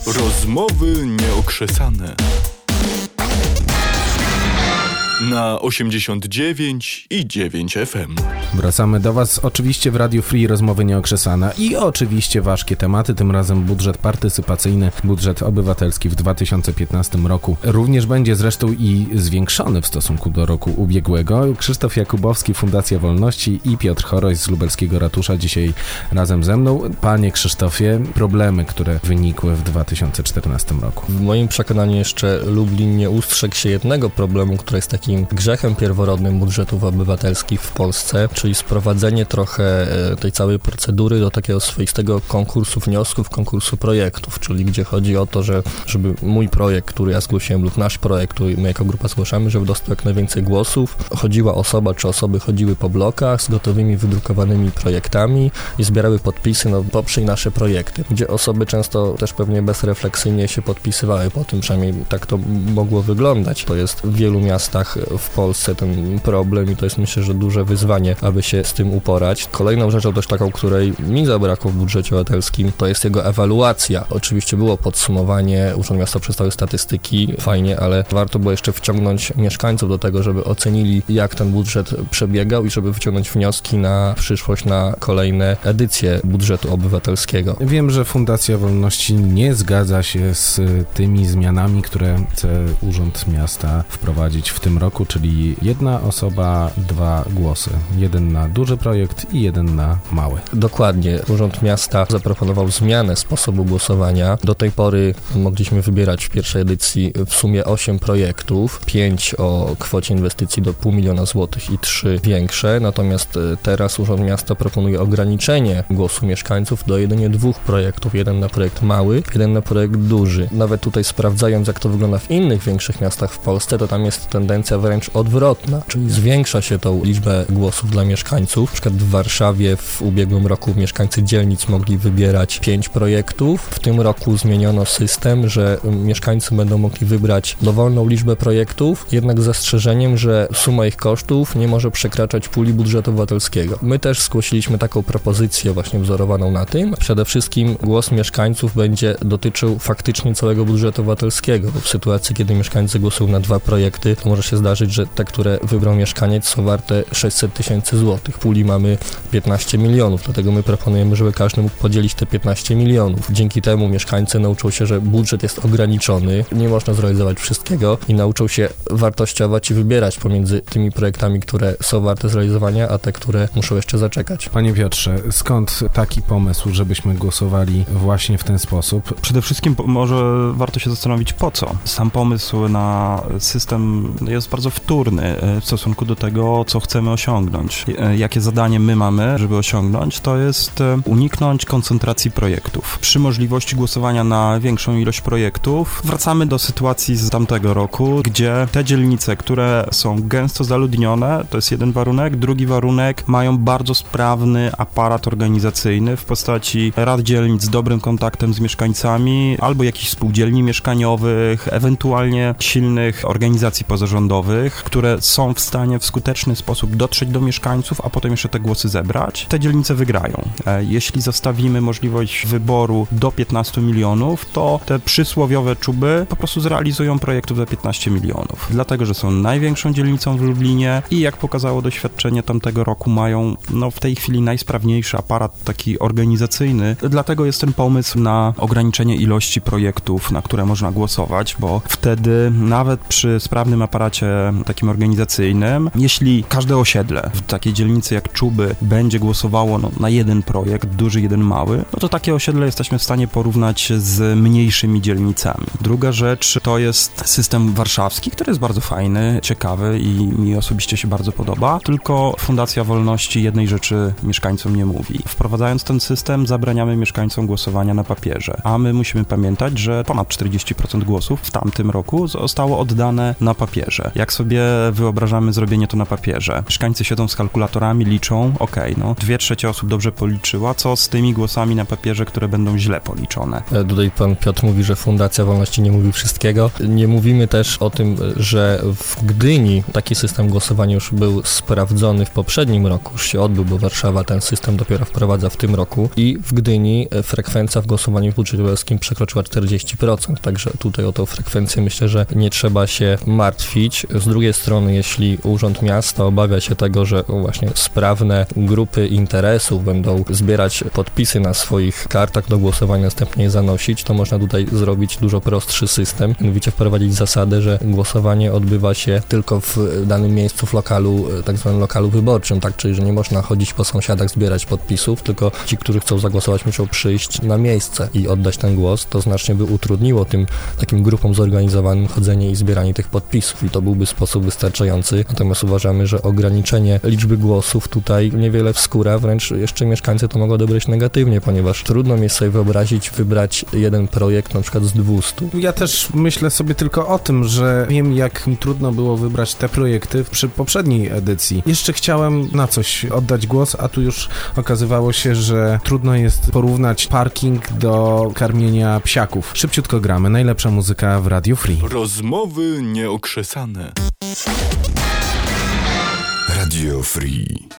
Rozmowy nieokrzesane na 89,9 FM. Wracamy do Was oczywiście w Radio Free, rozmowy nieokrzesane i oczywiście ważkie tematy, tym razem budżet partycypacyjny, budżet obywatelski w 2015 roku. Również będzie zresztą i zwiększony w stosunku do roku ubiegłego. Krzysztof Jakubowski, Fundacja Wolności i Piotr Choroś z Lubelskiego Ratusza dzisiaj razem ze mną. Panie Krzysztofie, problemy, które wynikły w 2014 roku. W moim przekonaniu jeszcze Lublin nie ustrzegł się jednego problemu, który jest takim grzechem pierworodnym budżetów obywatelskich w Polsce, czyli sprowadzenie trochę tej całej procedury do takiego swoistego konkursu wniosków, konkursu projektów, czyli gdzie chodzi o to, żeby mój projekt, który ja zgłosiłem, lub nasz projekt, który my jako grupa zgłaszamy, żeby dostał jak najwięcej głosów, chodziła osoba czy osoby chodziły po blokach z gotowymi, wydrukowanymi projektami i zbierały podpisy, poprzyj nasze projekty, gdzie osoby często też pewnie bezrefleksyjnie się podpisywały po tym, przynajmniej tak to mogło wyglądać. To jest w wielu miastach w Polsce ten problem i to jest, myślę, że duże wyzwanie, aby się z tym uporać. Kolejną rzeczą też taką, której mi zabrakło w budżecie obywatelskim, to jest jego ewaluacja. Oczywiście było podsumowanie, Urząd Miasta przedstawił statystyki, fajnie, ale warto było jeszcze wciągnąć mieszkańców do tego, żeby ocenili, jak ten budżet przebiegał i żeby wyciągnąć wnioski na przyszłość, na kolejne edycje budżetu obywatelskiego. Wiem, że Fundacja Wolności nie zgadza się z tymi zmianami, które chce Urząd Miasta wprowadzić w tym roku, czyli jedna osoba, 2 głosy. Jeden na duży projekt i jeden na mały. Dokładnie. Urząd Miasta zaproponował zmianę sposobu głosowania. Do tej pory mogliśmy wybierać w pierwszej edycji w sumie 8 projektów, 5 o kwocie inwestycji do 500 000 złotych i 3 większe, natomiast teraz Urząd Miasta proponuje ograniczenie głosu mieszkańców do jedynie 2 projektów. Jeden na projekt mały, jeden na projekt duży. Nawet tutaj sprawdzając, jak to wygląda w innych większych miastach w Polsce, to tam jest tendencja wręcz odwrotna, czyli zwiększa się tą liczbę głosów dla mieszkańców. Na przykład w Warszawie w ubiegłym roku mieszkańcy dzielnic mogli wybierać 5 projektów. W tym roku zmieniono system, że mieszkańcy będą mogli wybrać dowolną liczbę projektów, jednak z zastrzeżeniem, że suma ich kosztów nie może przekraczać puli budżetu obywatelskiego. My też zgłosiliśmy taką propozycję właśnie wzorowaną na tym. Przede wszystkim głos mieszkańców będzie dotyczył faktycznie całego budżetu obywatelskiego, bo w sytuacji, kiedy mieszkańcy głosują na 2 projekty, to może się zdarzyć, że te, które wybrał mieszkaniec, są warte 600 000 złotych. Puli mamy 15 milionów, dlatego my proponujemy, żeby każdy mógł podzielić te 15 milionów. Dzięki temu mieszkańcy nauczą się, że budżet jest ograniczony, nie można zrealizować wszystkiego i nauczą się wartościować i wybierać pomiędzy tymi projektami, które są warte zrealizowania, a te, które muszą jeszcze zaczekać. Panie Piotrze, skąd taki pomysł, żebyśmy głosowali właśnie w ten sposób? Przede wszystkim może warto się zastanowić, po co. Sam pomysł na system jest bardzo wtórny w stosunku do tego, co chcemy osiągnąć. Jakie zadanie my mamy, żeby osiągnąć, to jest uniknąć koncentracji projektów. Przy możliwości głosowania na większą ilość projektów wracamy do sytuacji z tamtego roku, gdzie te dzielnice, które są gęsto zaludnione, to jest jeden warunek. Drugi warunek, mają bardzo sprawny aparat organizacyjny w postaci rad dzielnic z dobrym kontaktem z mieszkańcami, albo jakichś spółdzielni mieszkaniowych, ewentualnie silnych organizacji pozarządowych, które są w stanie w skuteczny sposób dotrzeć do mieszkańców, a potem jeszcze te głosy zebrać. Te dzielnice wygrają. Jeśli zostawimy możliwość wyboru do 15 milionów, to te przysłowiowe czuby po prostu zrealizują projektów za 15 milionów. Dlatego, że są największą dzielnicą w Lublinie i jak pokazało doświadczenie tamtego roku, mają w tej chwili najsprawniejszy aparat taki organizacyjny. Dlatego jest ten pomysł na ograniczenie ilości projektów, na które można głosować, bo wtedy nawet przy sprawnym aparacie takim organizacyjnym, jeśli każde osiedle w takiej dzielnicy jak Czuby będzie głosowało na jeden projekt, duży, jeden mały, no to takie osiedle jesteśmy w stanie porównać z mniejszymi dzielnicami. Druga rzecz to jest system warszawski, który jest bardzo fajny, ciekawy i mi osobiście się bardzo podoba, tylko Fundacja Wolności jednej rzeczy mieszkańcom nie mówi. Wprowadzając ten system, zabraniamy mieszkańcom głosowania na papierze, a my musimy pamiętać, że ponad 40% głosów w tamtym roku zostało oddane na papierze. Jak sobie wyobrażamy zrobienie to na papierze? Mieszkańcy siedzą z kalkulatorami, liczą, no 2/3 osób dobrze policzyła, co z tymi głosami na papierze, które będą źle policzone? Tutaj pan Piotr mówi, że Fundacja Wolności nie mówi wszystkiego. Nie mówimy też o tym, że w Gdyni taki system głosowania już był sprawdzony w poprzednim roku, już się odbył, bo Warszawa ten system dopiero wprowadza w tym roku i w Gdyni frekwencja w głosowaniu w budżecie obywatelskim przekroczyła 40%, także tutaj o tą frekwencję myślę, że nie trzeba się martwić. Z drugiej strony, jeśli Urząd Miasta obawia się tego, że właśnie sprawne grupy interesów będą zbierać podpisy na swoich kartach do głosowania, następnie je zanosić, to można tutaj zrobić dużo prostszy system, mianowicie wprowadzić zasadę, że głosowanie odbywa się tylko w danym miejscu w lokalu, tak zwanym lokalu wyborczym, tak, czyli że nie można chodzić po sąsiadach, zbierać podpisów, tylko ci, którzy chcą zagłosować, muszą przyjść na miejsce i oddać ten głos. To znacznie by utrudniło tym takim grupom zorganizowanym chodzenie i zbieranie tych podpisów i to byłby sposób wystarczający. Natomiast uważamy, że ograniczenie liczby głosów tutaj niewiele wskóra, wręcz jeszcze mieszkańcy to mogą odebrać negatywnie, ponieważ trudno mi sobie wyobrazić, wybrać jeden projekt na przykład z 200. Ja też myślę sobie tylko o tym, że wiem, jak mi trudno było wybrać te projekty przy poprzedniej edycji. Jeszcze chciałem na coś oddać głos, a tu już okazywało się, że trudno jest porównać parking do karmienia psiaków. Szybciutko gramy. Najlepsza muzyka w Radio Free. Rozmowy nieokrzesane. Radio Free.